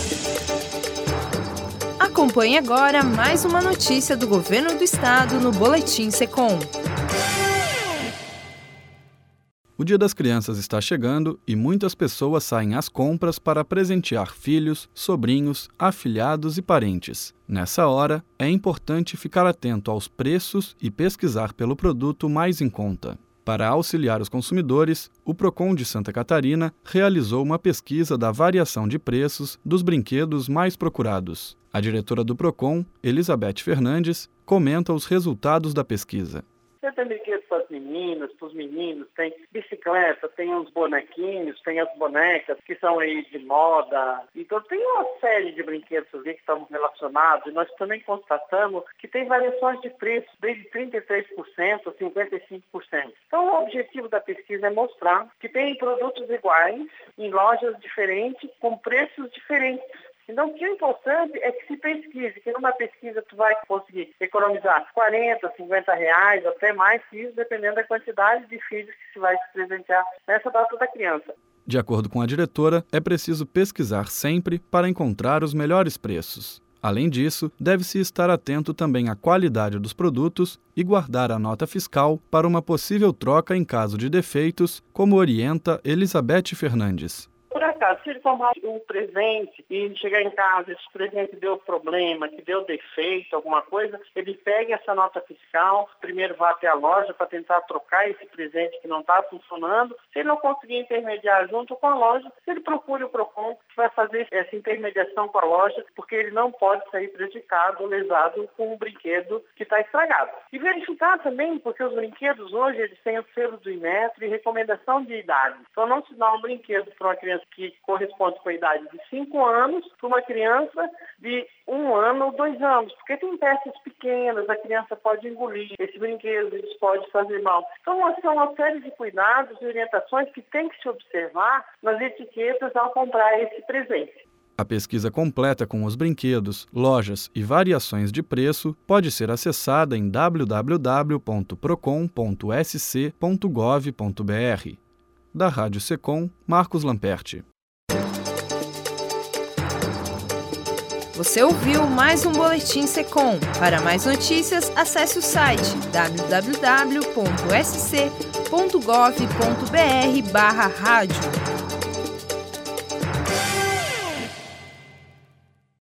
Acompanhe agora mais uma notícia do Governo do Estado no Boletim Secom. O Dia das Crianças está chegando e muitas pessoas saem às compras para presentear filhos, sobrinhos, afilhados e parentes. Nessa hora, é importante ficar atento aos preços e pesquisar pelo produto mais em conta. Para auxiliar os consumidores, o Procon de Santa Catarina realizou uma pesquisa da variação de preços dos brinquedos mais procurados. A diretora do Procon, Elizabeth Fernandes, comenta os resultados da pesquisa. Você tem brinquedos para os meninos, tem bicicleta, tem os bonequinhos, tem as bonecas que são aí de moda. Então tem uma série de brinquedos ali que estão relacionados e nós também constatamos que tem variações de preço, desde 33% a 55%. Então o objetivo da pesquisa é mostrar que tem produtos iguais em lojas diferentes com preços diferentes. Então, o que é importante é que se pesquise, que numa pesquisa tu vai conseguir economizar R$40, R$50, até mais que isso, dependendo da quantidade de filhos que se vai se presentear nessa data da criança. De acordo com a diretora, é preciso pesquisar sempre para encontrar os melhores preços. Além disso, deve-se estar atento também à qualidade dos produtos e guardar a nota fiscal para uma possível troca em caso de defeitos, como orienta Elizabeth Fernandes. Por acaso, se ele tomar um presente e chegar em casa, esse presente deu problema, que deu defeito, alguma coisa, ele pega essa nota fiscal, primeiro vai até a loja para tentar trocar esse presente que não está funcionando. Se ele não conseguir intermediar junto com a loja, ele procura o Procon, que vai fazer essa intermediação com a loja, porque ele não pode sair prejudicado ou lesado com um brinquedo que está estragado. E verificar também, porque os brinquedos hoje eles têm o selo do Inmetro e recomendação de idade. Então não se dá um brinquedo para uma criança que corresponde com a idade de 5 anos para uma criança de 1 ano ou 2 anos, porque tem peças pequenas, a criança pode engolir esse brinquedo, isso pode fazer mal. Então, são uma série de cuidados e orientações que tem que se observar nas etiquetas ao comprar esse presente. A pesquisa completa com os brinquedos, lojas e variações de preço pode ser acessada em www.procon.sc.gov.br. Da Rádio Secom, Marcos Lamperti. Você ouviu mais um Boletim Secom. Para mais notícias, acesse o site www.sc.gov.br/rádio.